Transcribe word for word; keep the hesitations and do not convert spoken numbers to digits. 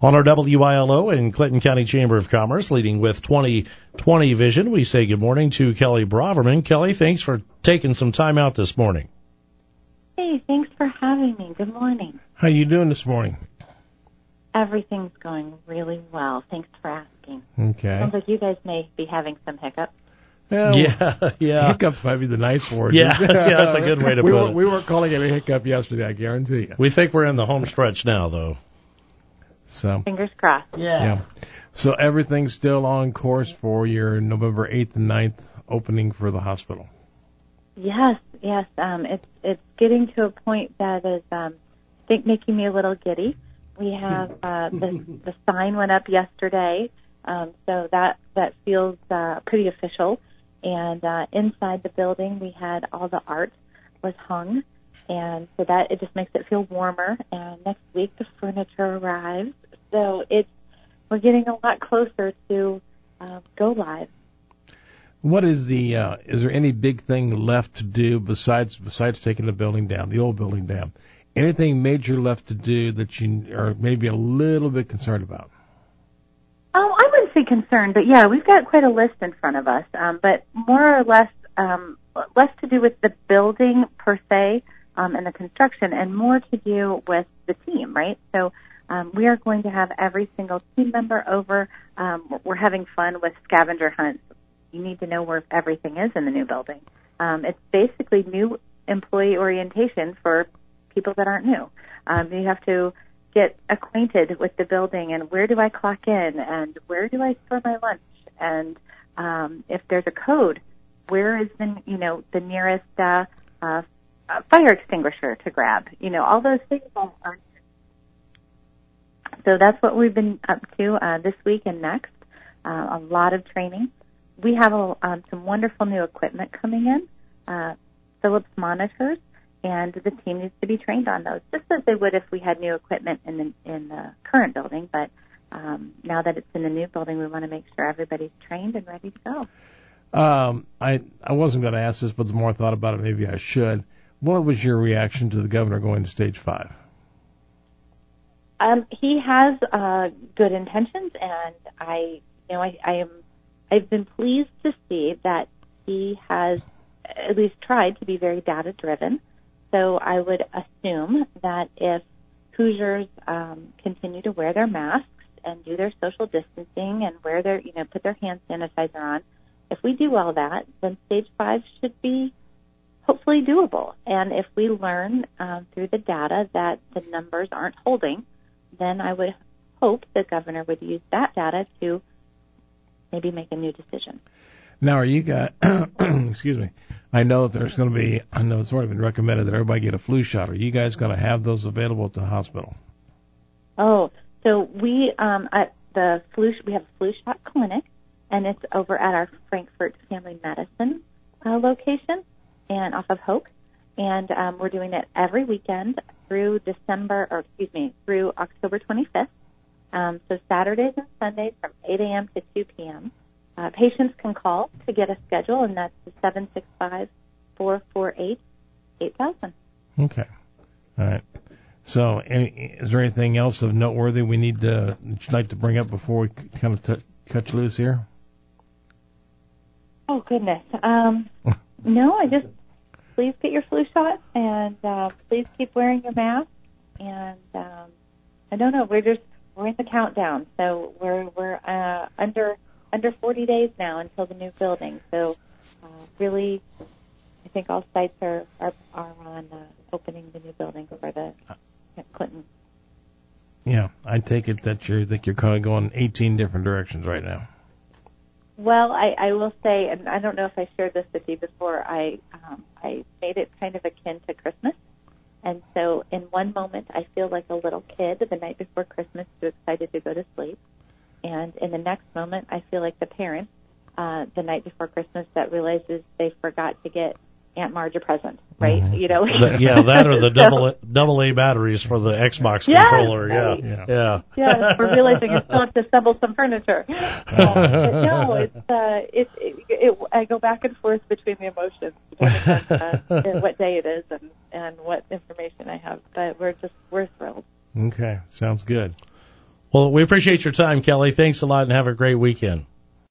On our W I L O and Clinton County Chamber of Commerce, leading with twenty twenty Vision, we say good morning to Kelly Braverman. Kelly, thanks for taking some time out this morning. Hey, thanks for having me. Good morning. How you doing this morning? Everything's going really well. Thanks for asking. Okay. Sounds like you guys may be having some hiccups. Well, yeah, yeah. Hiccups might be the nice word. Yeah, yeah, that's a good way to we put were, it. We weren't calling it a hiccup yesterday, I guarantee you. We think we're in the home stretch now, though. So Fingers crossed. Yeah. yeah. So everything's still on course for your November eighth and ninth opening for the hospital. Yes, yes. Um, it's it's getting to a point that is, um, I think, making me a little giddy. We have uh, the the sign went up yesterday, um, so that that feels uh, pretty official. And uh, inside the building, we had all the art was hung, and so that it just makes it feel warmer. And next week, the furniture arrives, so it's we're getting a lot closer to uh, go live. What is the? Uh, is there any big thing left to do besides besides taking the building down, the old building down? Anything major left to do that you are maybe a little bit concerned about? Oh, I wouldn't say concerned, but yeah, we've got quite a list in front of us. Um, but more or less, um, less to do with the building per se um, and the construction, and more to do with the team, right? So um, we are going to have every single team member over. Um, we're having fun with scavenger hunts. You need to know where everything is in the new building. Um, it's basically new employee orientation for people that aren't new. Um, you have to get acquainted with the building and where do I clock in and where do I store my lunch, and um, if there's a code, where is the you know the nearest uh, uh, fire extinguisher to grab? You know, all those things are. are so that's what we've been up to uh, this week and next. Uh, a lot of training. We have a, um, some wonderful new equipment coming in, uh, Philips monitors. And the team needs to be trained on those, just as they would if we had new equipment in the in the current building. But um, now that it's in the new building, we want to make sure everybody's trained and ready to go. Um, I I wasn't going to ask this, but the more I thought about it, maybe I should. What was your reaction to the governor going to stage five? Um, he has uh, good intentions, and I, you know, I, I am, I've been pleased to see that he has at least tried to be very data driven. So I would assume that if Hoosiers um, continue to wear their masks and do their social distancing and wear their, you know, put their hand sanitizer on, if we do all that, then stage five should be hopefully doable. And if we learn um, through the data that the numbers aren't holding, then I would hope the governor would use that data to maybe make a new decision. Now, are you guys, excuse me, I know that there's going to be, I know it's already been recommended that everybody get a flu shot. Are you guys going to have those available at the hospital? Oh, so we, um, at the flu, we have a flu shot clinic, and it's over at our Frankfort Family Medicine uh, location and off of Hoke. And um, we're doing it every weekend through December, or excuse me, through October twenty-fifth. Um, so Saturdays and Sundays from eight a.m. to two p.m. Uh, patients can call to get a schedule, and that's the seven six five, four four eight, eight thousand. Okay. All right. So any, is there anything else of noteworthy we need to, that you'd like to bring up before we kind of t- cut you loose here? Oh, goodness. Um, no, I just, please get your flu shot, and uh, please keep wearing your mask. And um, I don't know, we're just, we're in the countdown. So we're, we're uh, under... under forty days now until the new building. So uh, really, I think all sites are, are, are on uh, opening the new building for the uh, Clinton. Yeah, I take it that you're, that you're kind of going eighteen different directions right now. Well, I, I will say, and I don't know if I shared this with you before, I, um, I made it kind of akin to Christmas. And so in one moment, I feel like a little kid the night before Christmas, too excited to go to sleep. And in the next moment, I feel like the parent, uh, the night before Christmas, that realizes they forgot to get Aunt Marge a present, right? Mm-hmm. You know, the, yeah, that or the so, double double A batteries for the Xbox yes, controller. right. Yeah, yeah, yeah. We're realizing you still have to assemble some furniture. Uh, but no, it's uh, it, it, it. I go back and forth between the emotions, depending on uh, what day it is and and what information I have. But we're just we're thrilled. Okay, sounds good. Well, we appreciate your time, Kelly. Thanks a lot, and have a great weekend.